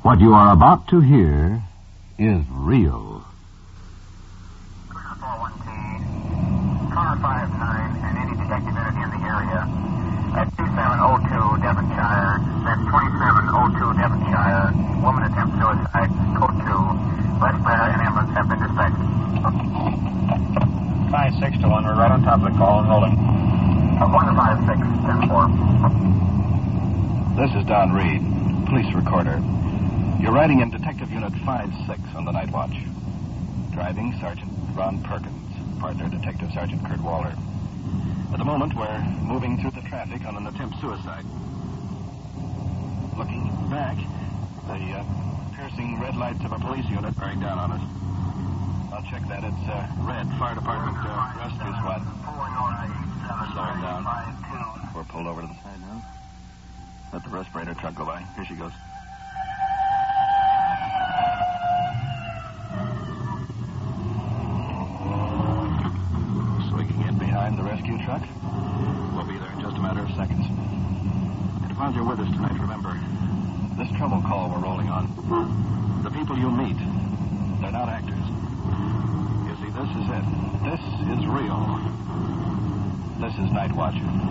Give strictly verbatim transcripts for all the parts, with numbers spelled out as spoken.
What you are about to hear is real. four one T, car five nine, and any detective entity in the area at two seven oh two Devonshire, that's twenty-seven oh two Devonshire, woman attempts suicide, code two, respirator and ambulance have been dispatched. five six to one, we're right on top of the call and rolling. Uh, one five six, ten four. This is Don Reed, police recorder. You're riding in Detective Unit five six on the night watch. Driving, Sergeant Ron Perkins, partner Detective Sergeant Kurt Waller. At the moment, we're moving through the traffic on an attempt suicide. Looking back, the uh, piercing red lights of a police unit bearing down on us. I'll check that. It's uh, red. Fire Department uh, rescue squad. Slowing down. We're pulled over to the side now. Let the respirator truck go by. Here she goes. Swinging in behind the rescue truck. We'll be there in just a matter of seconds. And while you're with us tonight, remember, this trouble call we're rolling on, the people you meet, they're not actors. You see, this is it. This is real. This is Night Watch.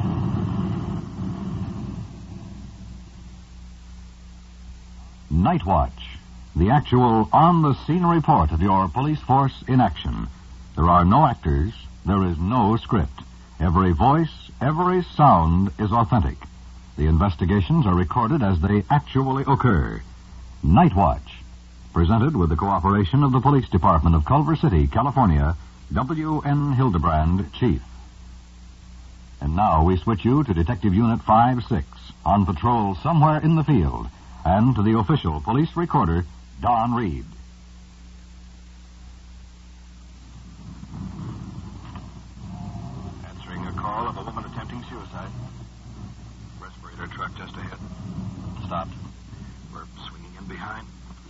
Night Watch, the actual on-the-scene report of your police force in action. There are no actors. There is no script. Every voice, every sound is authentic. The investigations are recorded as they actually occur. Night Watch, presented with the cooperation of the Police Department of Culver City, California, W N Hildebrand, Chief. And now we switch you to Detective Unit five six, on patrol somewhere in the field, and to the official police recorder, Don Reed. Answering a call of a woman attempting suicide. Respirator truck just ahead. Stopped. We're swinging in behind.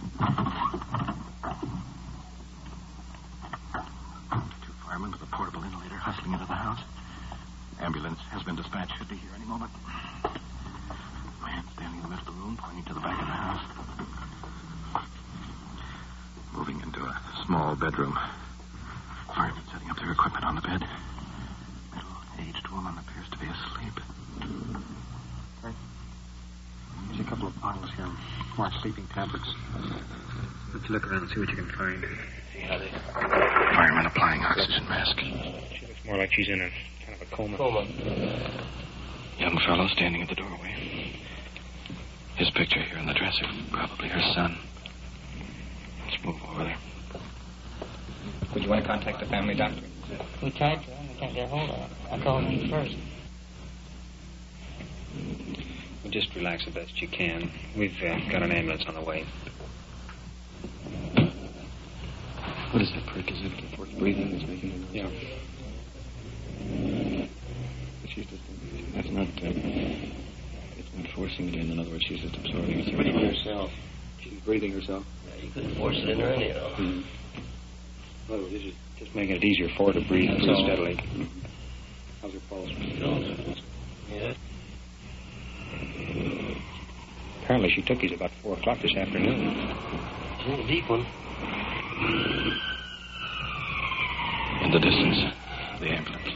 Two firemen with a portable inhalator hustling into the house. Ambulance has been dispatched. Should be here any moment. Man standing in the middle of the room, pointing to the back of the house. Moving into a small bedroom. Firemen setting up their equipment on the bed. Middle-aged woman appears to be asleep. There's a couple of bottles here. More sleeping tablets. Let's look around and see what you can find. See how they... Fireman applying oxygen mask. She looks more like she's in a kind of a coma. Coma. Young fellow standing at the doorway. His picture here in the dresser. Probably her son. Let's move over there. Would you want to contact the family doctor? We tried to, and we can't get a hold of her. I called him first. Well, just relax the best you can. We've uh, got an ambulance on the way. What is that perk? Is it the forced breathing that's making it? Yeah. But she's just... That's not... Uh, it's not forcing it in. In other words, she's just absorbing it. Breathing herself. She's breathing herself. Yeah, you couldn't force it in her anyhow. Mm-hmm. Well, this is just making it easier for her to breathe That's pretty all. steadily. Mm-hmm. How's her pulse? Yeah. Apparently she took these about four o'clock this afternoon. She's in a deep one. In the distance, the ambulance.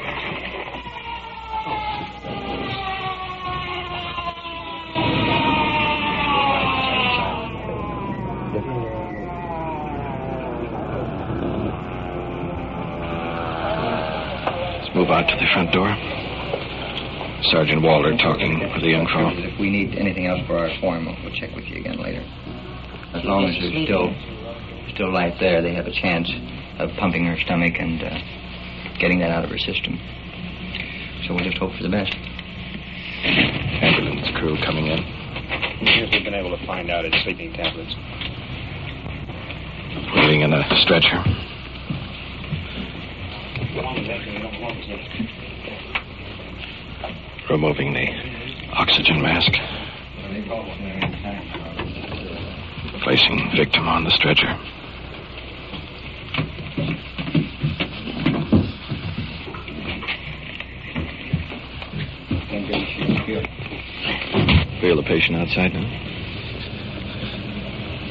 Let's move out to the front door. Sergeant Waller talking with the young fellow. If we need anything else for our form, we'll check with you again later. As long as there's still still life there, they have a chance of pumping her stomach and uh, getting that out of her system. So we'll just hope for the best. Ambulance crew coming in. If we've been able to find out, it's sleeping tablets. Waiting in a stretcher. Removing the oxygen mask. Placing victim on the stretcher. Feel the patient outside now?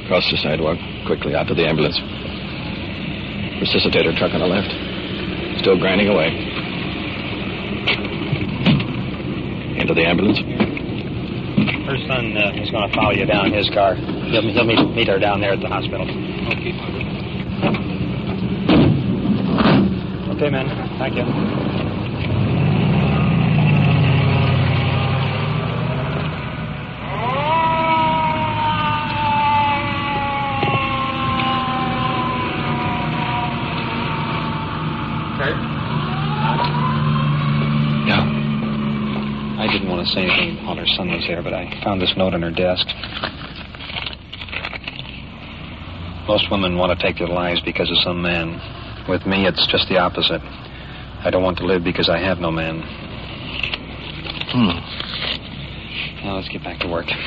Across the sidewalk, quickly out to the ambulance. Resuscitator truck on the left. Still grinding away. Into the ambulance. Her son uh, is going to follow you down in his car. He'll, he'll meet, meet her down there at the hospital. Okay. Okay, man. Thank you. I didn't want to say anything while her son was here, but I found this note on her desk. Most women want to take their lives because of some man. With me, it's just the opposite. I don't want to live because I have no man. Hmm. Now let's get back to work.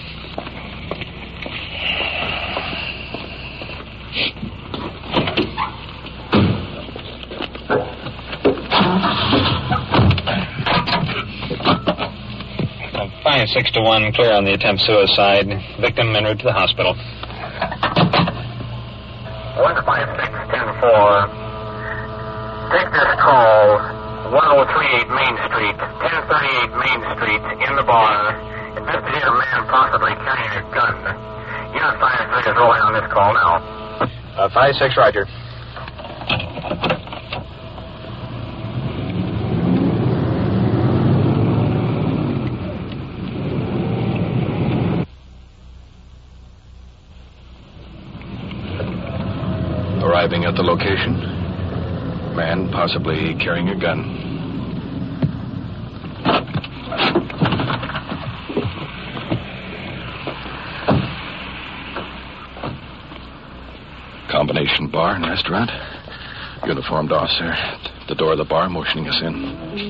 Five, six to one, clear on the attempt suicide. Victim en route to the hospital. One five six ten four. Take this call. One oh three eight Main Street, ten thirty eight Main Street, in the bar. Investigate a man possibly carrying a gun. Unit five three is rolling on this call now. Uh, five six, Roger. Arriving at the location. Man possibly carrying a gun. Combination bar and restaurant. Uniformed officer at the door of the bar motioning us in.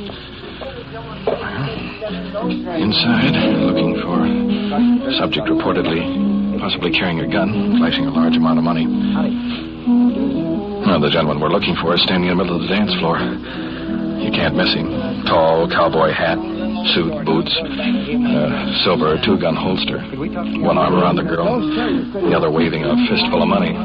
Inside, looking for subject reportedly possibly carrying a gun, flashing a large amount of money. Now, the gentleman we're looking for is standing in the middle of the dance floor. You can't miss him. Tall, cowboy hat, suit, boots, uh, silver two-gun holster. One arm around the girl, the other waving a fistful of money.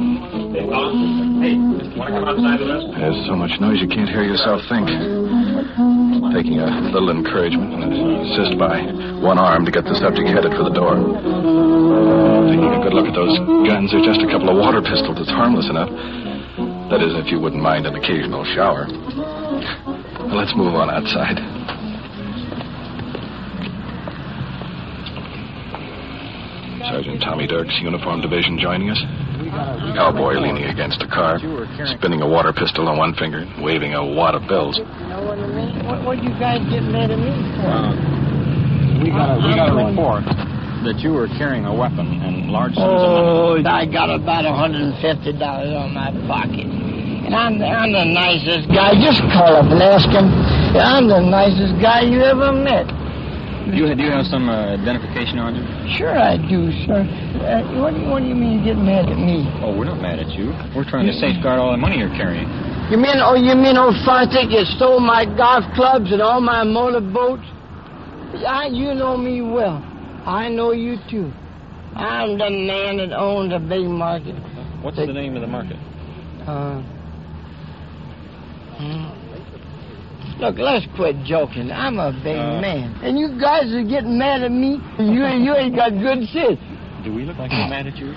There's so much noise you can't hear yourself think. Taking a little encouragement and assist by one arm to get the subject headed for the door. Taking a good look at those guns, they're just a couple of water pistols. It's harmless enough. That is, if you wouldn't mind an occasional shower. Well, let's move on outside. Sergeant Tommy Dirks, Uniform Division, joining us. Cowboy leaning against a car, spinning a water pistol on one finger, waving a wad of bills. You know what I mean? What, what you guys get mad at me for? Uh, we got a, we got a report that you were carrying a weapon and large sums of money. Oh, I got about one hundred fifty dollars on my pocket. And I'm the, I'm the nicest guy. Just call up and ask him. I'm the nicest guy you ever met. Do you, do you have some uh, identification on you? Sure I do, sir. Uh, what, do you, what do you mean you get mad at me? Oh, we're not mad at you. We're trying to safeguard all the money you're carrying. You mean, oh, you mean old Fontic, you stole my golf clubs and all my motorboats? I, you know me well. I know you, too. I'm the man that owns a big market. What's the, the name of the market? Uh... Hmm. Look, let's quit joking. I'm a big uh, man. And you guys are getting mad at me. You, you ain't got good sense. Do we look like we're mad at you?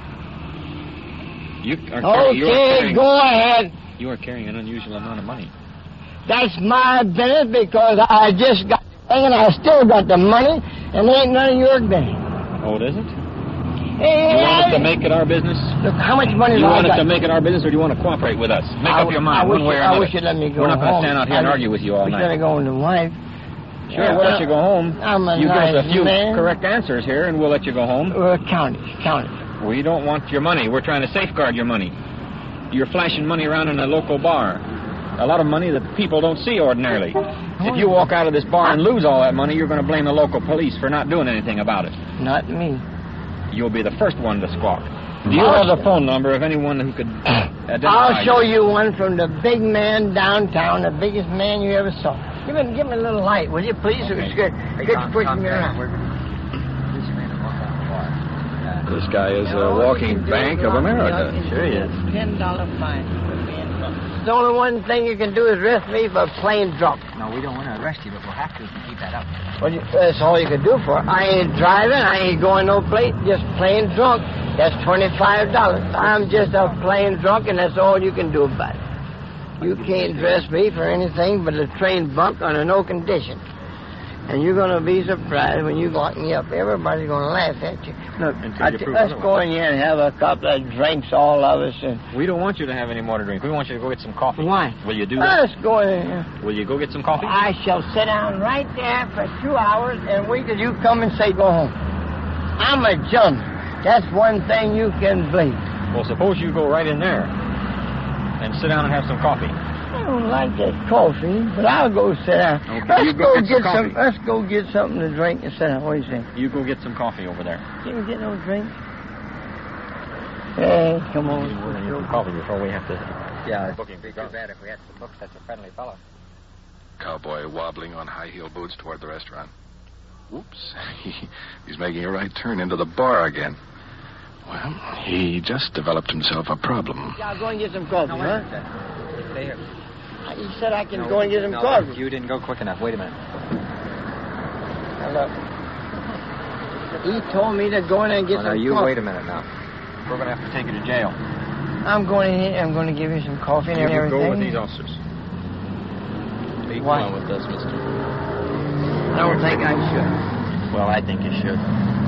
You are, okay, you are carrying, go ahead. You are carrying an unusual amount of money. That's my business because I just got the thing and I still got the money and ain't none of your business. Oh, it isn't? Hey, you want I, us to make it our business? Look, how much money do you I want us got? to make it our business, or do you want to cooperate with us? Make I, up your mind, I one wish, way or another. I wish you'd let me go We're not going to stand out here I, and argue with you all night. We're going to go in the wife. Sure, yeah, we'll let you go home. I'm a you nice give us a few man. correct answers here, and we'll let you go home. Well, count it, count it. We don't want your money. We're trying to safeguard your money. You're flashing money around in a local bar. A lot of money that people don't see ordinarily. If you walk out of this bar and lose all that money, you're going to blame the local police for not doing anything about it. Not me. You'll be the first one to squawk. Do you have the phone number of anyone who could identify I'll show you? you one from the big man downtown, the biggest man you ever saw. Give me, give me a little light, will you, please? Okay. It's good. Good pushing me around. This man walked out the bar. Uh, This guy is a walking Bank of America. Sure he is. Ten dollar fine. The only one thing you can do is arrest me for plain drunk. No, we don't want to arrest you, but we'll have to if you keep that up. Well, you, that's all you can do for it. I ain't driving. I ain't going no place. Just plain drunk. That's twenty-five dollars. I'm just a plain drunk, and that's all you can do about it. You can't dress me for anything but a train bunk under no condition. And you're going to be surprised when you lock me up. Everybody's going to laugh at you. Look, I t- let's go in here and have a couple of drinks, all of us. And we don't want you to have any more to drink. We want you to go get some coffee. Why? Will you do that? Let's go in here. Will you go get some coffee? I shall sit down right there for two hours and wait till you come and say go home. I'm a gentleman. That's one thing you can believe. Well, suppose you go right in there and sit down and have some coffee. I don't like that coffee, but I'll go sit down. Okay, let's you go go get get some some. Let's go get something to drink and sit down. What do you think? You go get some coffee over there. You can get no drink. Hey, come on. We're going to get some coffee before we have to. Yeah, it's booking. Be too bad if we had to book such a friendly fellow. Cowboy wobbling on high-heel boots toward the restaurant. Whoops. He's making a right turn into the bar again. Well, he just developed himself a problem. Yeah, I'll go and get some coffee, No, huh? Stay here. He said I can No, go and get some no, coffee. You didn't go quick enough. Wait a minute. Now, look. He told me to go in and get Oh, some now, you coffee. wait a minute now. We're going to have to take you to jail. I'm going in here. I'm going to give you some coffee and You can everything. go with these officers. Be Why? going with us, mister. I don't think I should. Well, I think you should.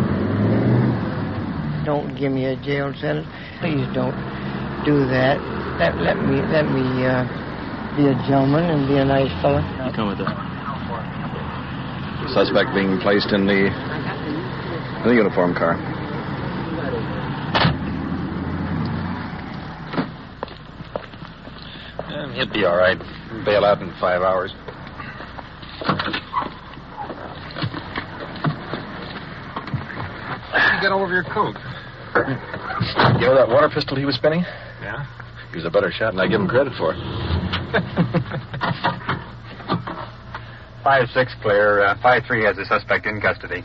Don't give me a jail sentence. Please don't do that. Let, let me let me uh, be a gentleman and be a nice fellow. You come with us. Suspect being placed in the, in the uniform car. Yeah, he'll be all right. Bail out in five hours. You got all over your coat. You know that water pistol he was spinning? Yeah? He was a better shot than I give him credit for. Five six clear. Uh, five three has the suspect in custody.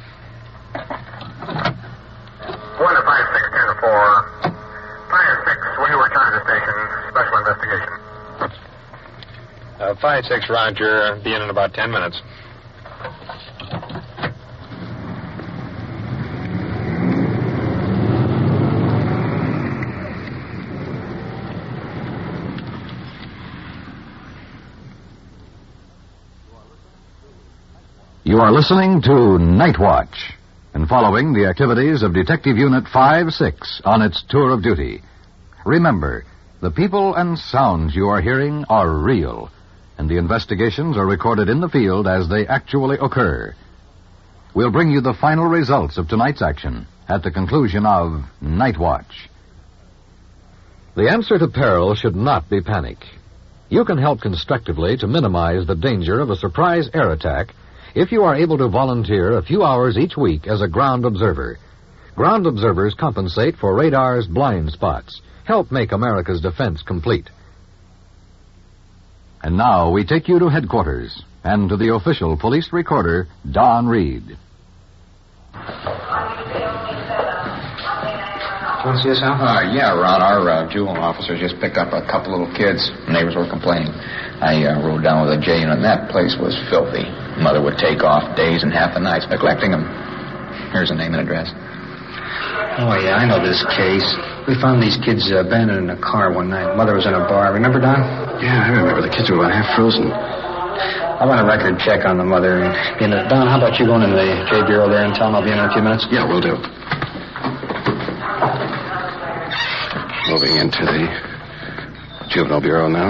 One to five six ten to four. Five six, when you return to the station, special investigation. Uh, five six, Roger. Be in in about ten minutes. You are listening to Night Watch and following the activities of Detective Unit five six on its tour of duty. Remember, the people and sounds you are hearing are real, and the investigations are recorded in the field as they actually occur. We'll bring you the final results of tonight's action at the conclusion of Night Watch. The answer to peril should not be panic. You can help constructively to minimize the danger of a surprise air attack if you are able to volunteer a few hours each week as a ground observer. Ground observers compensate for radar's blind spots, help make America's defense complete. And now we take you to headquarters and to the official police recorder, Don Reed. Want to see us, Al? Uh, yeah, Ron. Our uh, juvenile officer just picked up a couple little kids. Neighbors were complaining. I uh, rode down with a J unit, and that place was filthy. Mother would take off days and half the nights, neglecting them. Here's the name and address. Oh, yeah, I know this case. We found these kids uh, abandoned in a car one night. Mother was in a bar. Remember, Don? Yeah, I remember. The kids were about half frozen. I want a record check on the mother. You know, Don, how about you going into the J Bureau there and tell them I'll be in in a few minutes? Yeah, we'll do. Moving into the Juvenile Bureau now.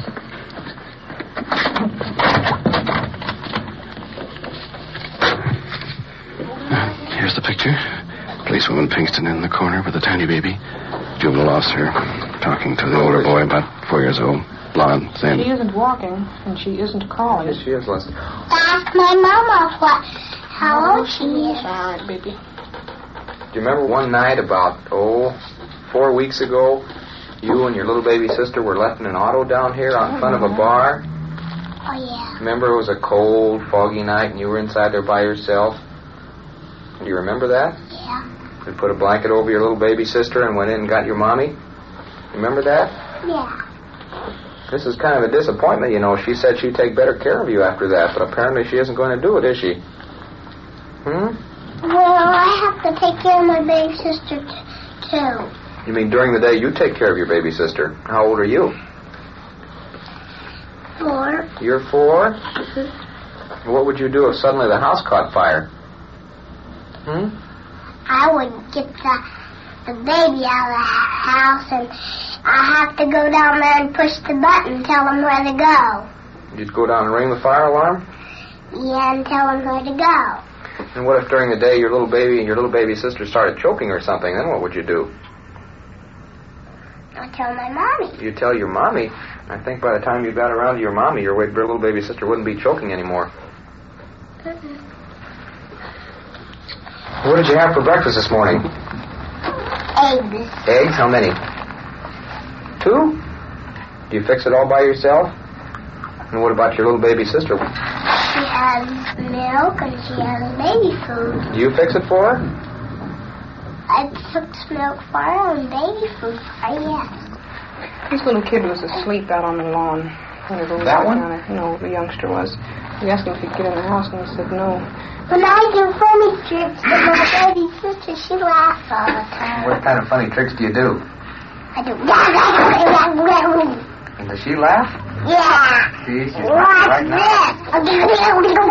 Here's the picture. Policewoman Pinkston in the corner with a tiny baby. Juvenile officer talking to the older boy, about four years old. Blonde, thin. She isn't walking, and she isn't calling. Yes, she is, Leslie. Ask my mama what, how old she is. All right, baby. Do you remember one night about, oh, four weeks ago, you and your little baby sister were left in an auto down here out in front of a bar? Oh, yeah. Remember it was a cold, foggy night and you were inside there by yourself? Do you remember that? Yeah. and put a blanket over your little baby sister and went in and got your mommy? Remember that? Yeah. This is kind of a disappointment, you know. She said she'd take better care of you after that, but apparently she isn't going to do it, is she? Hmm? Well, I have to take care of my baby sister, t- too. You mean during the day you take care of your baby sister? How old are you? Four. You're four? Mm-hmm. What would you do if suddenly the house caught fire? Hmm? I would get the, the baby out of the house, and I have to go down there and push the button and tell them where to go. You'd go down and ring the fire alarm? Yeah, and tell them where to go. And what if during the day your little baby and your little baby sister started choking or something? Then what would you do? I'd tell my mommy. You'd tell your mommy? I think by the time you got around to your mommy, your little baby sister wouldn't be choking anymore. Mm-mm. What did you have for breakfast this morning? Eggs. Eggs? How many? Two? Do you fix it all by yourself? And what about your little baby sister? She has milk and she has baby food. Do you fix it for her? I took milk for her and baby food for her, yes. This little kid was asleep out on the lawn. Whenever we That went one? down there. No, the youngster was. We asked him if he'd get in the house, and he said no. When I do funny tricks to my baby sister, she laughs all the time. What kind of funny tricks do you do? I do. And does she laugh? Yeah. See, she's What's right now. this?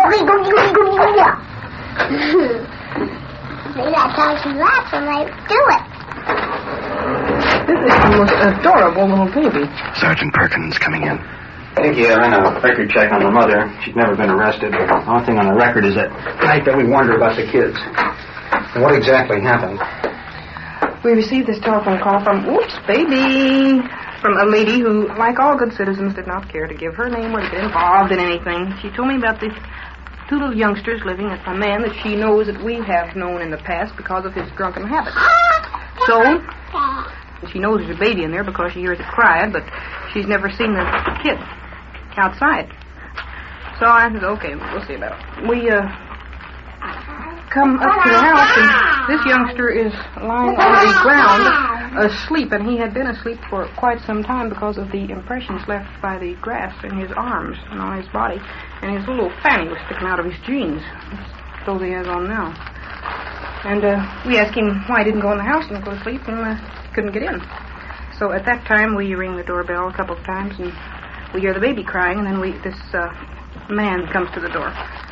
See, that's how she laughs when I do it. This is the most adorable little baby. Sergeant Perkins coming in. I think you ran a record check on the mother. She's never been arrested. The only thing on the record is that night that we warned her about the kids. And what exactly happened? We received this telephone call from, oops, baby, from a lady who, like all good citizens, did not care to give her name or to get involved in anything. She told me about the two little youngsters living with a man that she knows that we have known in the past because of his drunken habits. So, she knows there's a baby in there because she hears it crying, but she's never seen the kid outside. So I said, okay, we'll see about it. We, uh, come up to the house, and this youngster is lying on the ground asleep, and he had been asleep for quite some time because of the impressions left by the grass in his arms and on his body, and his little fanny was sticking out of his jeans, those he has on now. And uh, we asked him why he didn't go in the house and go to sleep, and uh, couldn't get in. So at that time, we ring the doorbell a couple of times, and we hear the baby crying, and then we this uh, man comes to the door.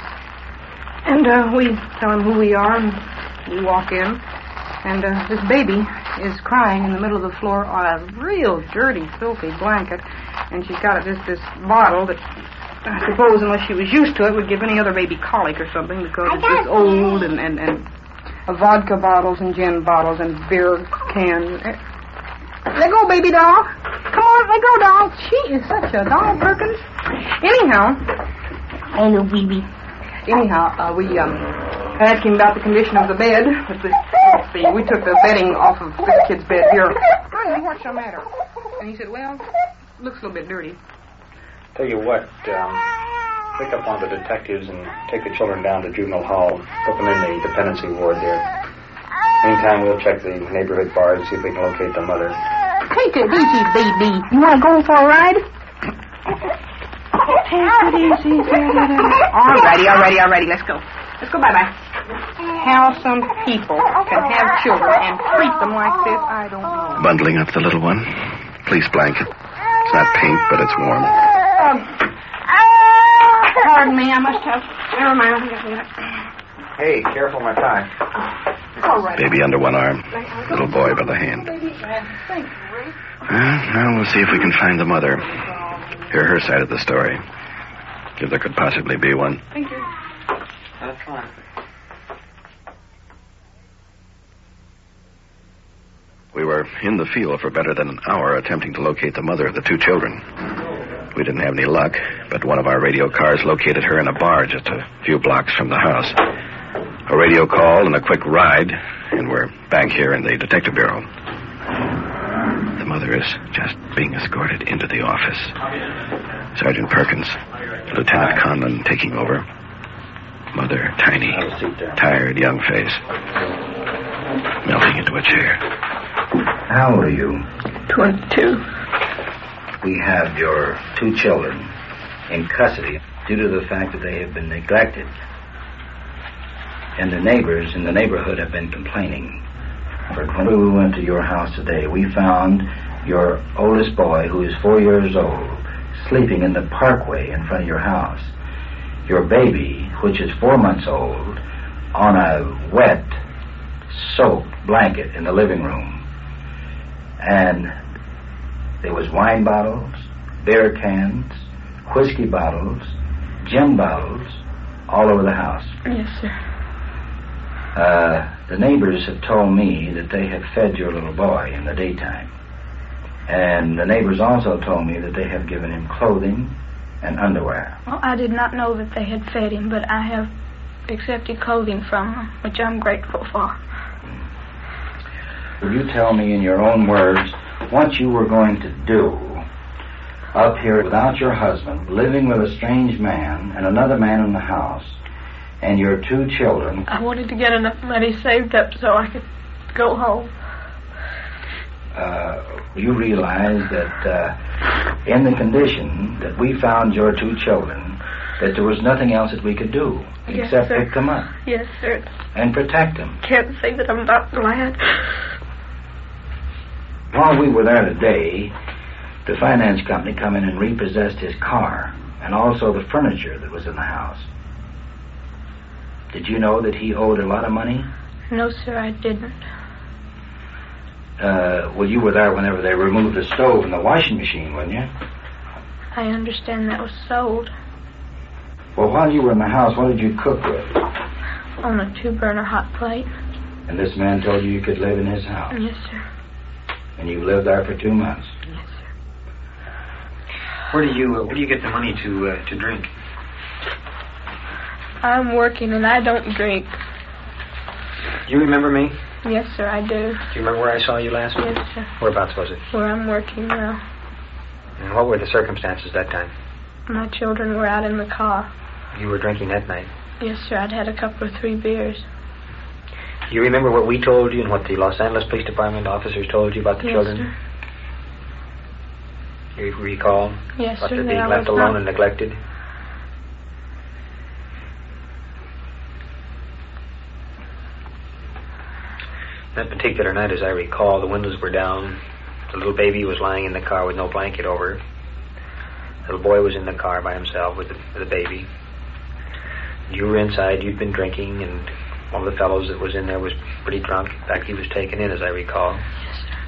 And uh, we tell him who we are, and we walk in, and uh, this baby is crying in the middle of the floor on a real dirty, filthy blanket, and she's got this, this bottle that I suppose, unless she was used to it, would give any other baby colic or something, because it's just old, and, and, and uh, vodka bottles and gin bottles and beer cans. Let go, baby doll. Come on, let go, doll. She is such a doll, Perkins. Anyhow, oh, no, baby. Anyhow, uh, we um, asked him about the condition of the bed. Let's see, we took the bedding off of this kid's bed here. Honey, what's the matter? And he said, well, looks a little bit dirty. Tell you what, um, pick up one of the detectives and take the children down to juvenile hall. Put them in the dependency ward there. Meantime, we'll check the neighborhood bars and see if we can locate the mother. Take it easy, baby. You want to go for a ride? Take it easy. All righty, all righty, all righty. Let's go. Let's go bye-bye. How some people can have children and treat them like this, I don't know. Bundling up the little one. Fleece blanket. It's not pink, but it's warm. Um, pardon me, I must have... Never mind. Hey, careful my tie. All right. Baby under one arm. Little boy by the hand. Well, now we'll see if we can find the mother. Hear her side of the story. If there could possibly be one. Thank you. That's fine. We were in the field for better than an hour attempting to locate the mother of the two children. We didn't have any luck, but one of our radio cars located her in a bar just a few blocks from the house. A radio call and a quick ride, and we're back here in the Detective Bureau. The mother is just being escorted into the office. Sergeant Perkins, Lieutenant Conlon taking over. Mother, tiny, tired, young face. Milk a chair. How old are you? Twenty-two. We have your two children in custody due to the fact that they have been neglected. And the neighbors in the neighborhood have been complaining. But when we went to your house today, we found your oldest boy, who is four years old, sleeping in the parkway in front of your house. Your baby, which is four months old, on a wet, soaked blanket in the living room. And there was wine bottles, beer cans, whiskey bottles, gin bottles, all over the house. Yes, sir. Uh, the neighbors have told me that they have fed your little boy in the daytime. And the neighbors also told me that they have given him clothing and underwear. Well, I did not know that they had fed him, but I have accepted clothing from them, which I'm grateful for. Will you tell me in your own words what you were going to do up here without your husband, living with a strange man and another man in the house, and your two children? I wanted to get enough money saved up so I could go home. Uh, you realize that uh, in the condition that we found your two children, that there was nothing else that we could do Yes, except sir. pick them up Yes, sir. and protect them. Can't say that I'm not glad. While we were there today, the finance company come in and repossessed his car and also the furniture that was in the house. Did you know that he owed a lot of money? No, sir, I didn't. Uh, well, you were there whenever they removed the stove and the washing machine, weren't you? I understand that was sold Well, while you were in the house, what did you cook with? on a two-burner hot plate. And this man told you you could live in his house. Yes, sir. And you lived there for two months. Yes, sir. Where do you uh, where do you get the money to uh, to drink? I'm working and I don't drink. Do you remember me? Yes, sir, I do. Do you remember where I saw you last week? Yes, sir. Whereabouts was it? Where I'm working now. And what were the circumstances that time? My children were out in the car. You were drinking that night. Yes, sir, I'd had a couple of three beers. Do you remember what we told you and what the Los Angeles Police Department officers told you about the Yes, children? sir. You recall? Yes, about sir. their that being I left was alone not- and neglected? That particular night, as I recall, the windows were down. The little baby was lying in the car with no blanket over her. The little boy was in the car by himself with the, with the baby. You were inside. You'd been drinking, and one of the fellows that was in there was pretty drunk. In fact, he was taken in, as I recall. Yes, sir.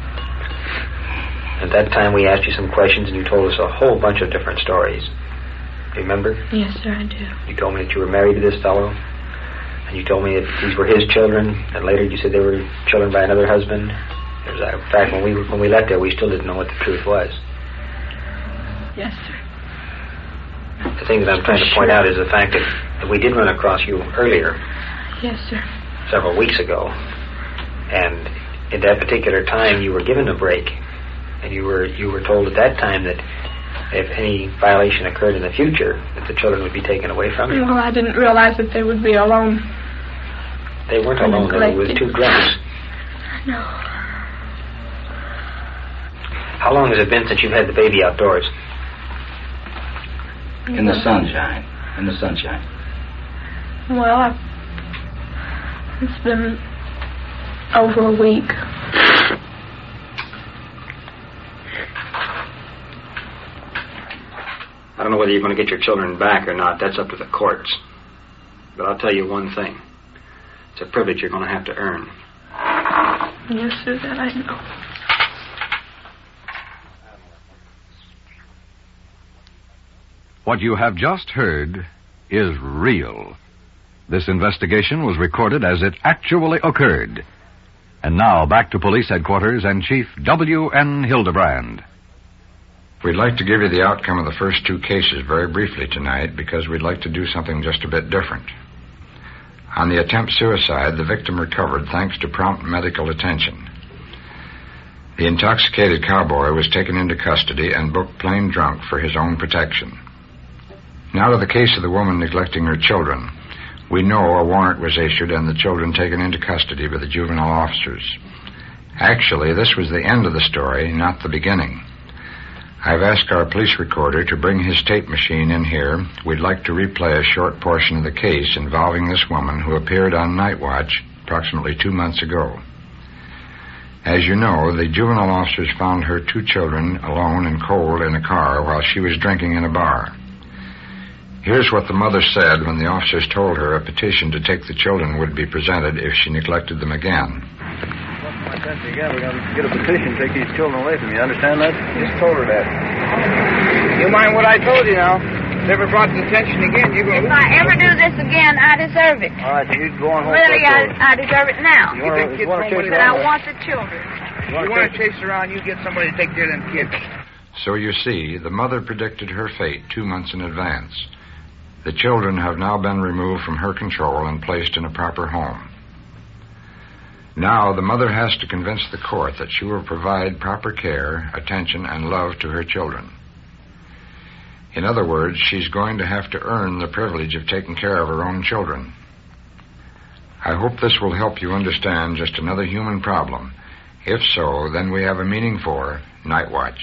At that time, we asked you some questions, and you told us a whole bunch of different stories. Remember? Yes, sir, I do. You told me that you were married to this fellow, and you told me that these were his children, and later you said they were children by another husband. As a matter of fact, when we when we left there, we still didn't know what the truth was. Yes, sir. The thing that I'm trying to point out is the fact that, that we did run across you earlier, Yes, sir. several weeks ago, and at that particular time you were given a break, and you were you were told at that time that if any violation occurred in the future, that the children would be taken away from you. Well, I didn't realize that they would be alone. They weren't alone. They were with two drunks. No. How long has it been since you've had the baby outdoors? In the sunshine. In the sunshine. Well, I, it's been over a week. I don't know whether you're going to get your children back or not. That's up to the courts. But I'll tell you one thing. It's a privilege you're going to have to earn. Yes, sir, that I know. What you have just heard is real. This investigation was recorded as it actually occurred. And now back to police headquarters and Chief W N Hildebrand. We'd like to give you the outcome of the first two cases very briefly tonight because we'd like to do something just a bit different. On the attempt suicide, the victim recovered thanks to prompt medical attention. The intoxicated cowboy was taken into custody and booked plain drunk for his own protection. Now to the case of the woman neglecting her children. We know a warrant was issued and the children taken into custody by the juvenile officers. Actually, this was the end of the story, not the beginning. I've asked our police recorder to bring his tape machine in here. We'd like to replay a short portion of the case involving this woman who appeared on Night Watch approximately two months ago. As you know, the juvenile officers found her two children alone and cold in a car while she was drinking in a bar. Here's what the mother said when the officers told her a petition to take the children would be presented if she neglected them again. I said to you again, we're going to get a petition to take these children away from you. Understand that? Just told her that. You mind what I told you now? If ever brought to attention again, you're going to... If I ever do this again, I deserve it. All right, so you go on home. Really, I, I deserve it now. You, you think kids want to chase But I want the children. You want to chase around, you get somebody to take care of them kids. So you see, the mother predicted her fate two months in advance. The children have now been removed from her control and placed in a proper home. Now the mother has to convince the court that she will provide proper care, attention, and love to her children. In other words, she's going to have to earn the privilege of taking care of her own children. I hope this will help you understand just another human problem. If so, then we have a meaning for Night Watch.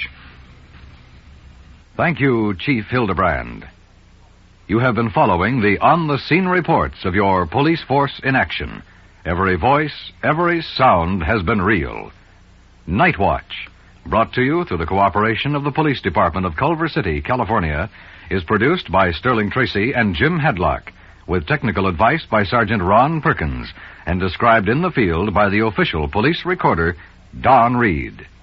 Thank you, Chief Hildebrand. You have been following the on-the-scene reports of your police force in action. Every voice, every sound has been real. Night Watch, brought to you through the cooperation of the Police Department of Culver City, California, is produced by Sterling Tracy and Jim Hedlock, with technical advice by Sergeant Ron Perkins, and described in the field by the official police recorder, Don Reed.